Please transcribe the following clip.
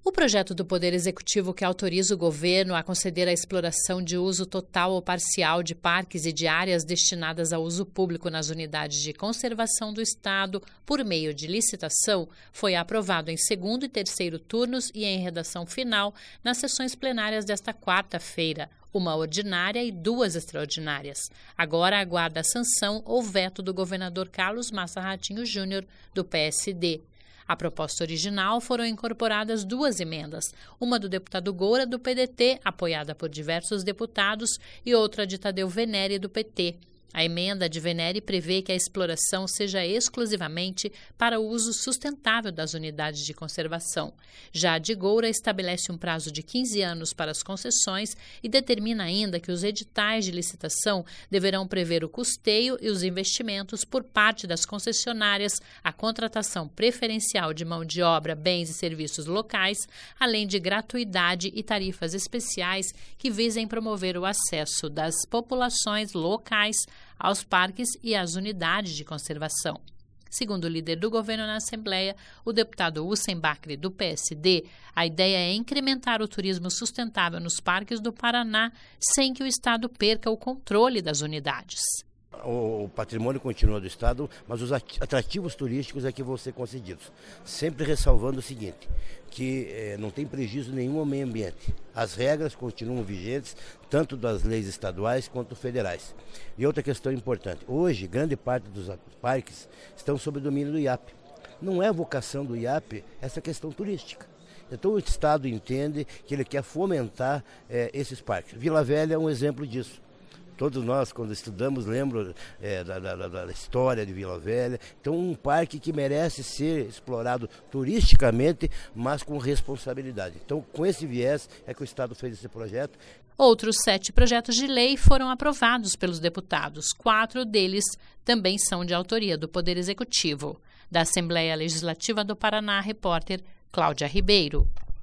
O projeto do Poder Executivo que autoriza o governo a conceder a exploração de uso total ou parcial de parques e de áreas destinadas ao uso público nas unidades de conservação do Estado por meio de licitação foi aprovado em segundo e terceiro turnos e em redação final nas sessões plenárias desta quarta-feira, uma ordinária e duas extraordinárias. Agora aguarda a sanção ou veto do governador Carlos Massa Ratinho Júnior, do PSD. À proposta original foram incorporadas duas emendas, uma do deputado Goura, do PDT, apoiada por diversos deputados, e outra de Tadeu Venere, do PT. A emenda de Venere prevê que a exploração seja exclusivamente para o uso sustentável das unidades de conservação. Já a de Goura estabelece um prazo de 15 anos para as concessões e determina ainda que os editais de licitação deverão prever o custeio e os investimentos por parte das concessionárias, a contratação preferencial de mão de obra, bens e serviços locais, além de gratuidade e tarifas especiais que visem promover o acesso das populações locais aos parques e às unidades de conservação. Segundo o líder do governo na Assembleia, o deputado Hussein Bacri, do PSD, a ideia é incrementar o turismo sustentável nos parques do Paraná sem que o Estado perca o controle das unidades. O patrimônio continua do Estado, mas os atrativos turísticos é que vão ser concedidos. Sempre ressalvando o seguinte, que não tem prejuízo nenhum ao meio ambiente. As regras continuam vigentes, tanto das leis estaduais quanto federais. E outra questão importante, hoje grande parte dos parques estão sob o domínio do IAP. Não é vocação do IAP essa questão turística. Então o Estado entende que ele quer fomentar esses parques. Vila Velha é um exemplo disso. Todos nós, quando estudamos, lembram da história de Vila Velha. Então, um parque que merece ser explorado turisticamente, mas com responsabilidade. Então, com esse viés é que o Estado fez esse projeto. Outros 7 projetos de lei foram aprovados pelos deputados. 4 deles também são de autoria do Poder Executivo. Da Assembleia Legislativa do Paraná, repórter Cláudia Ribeiro.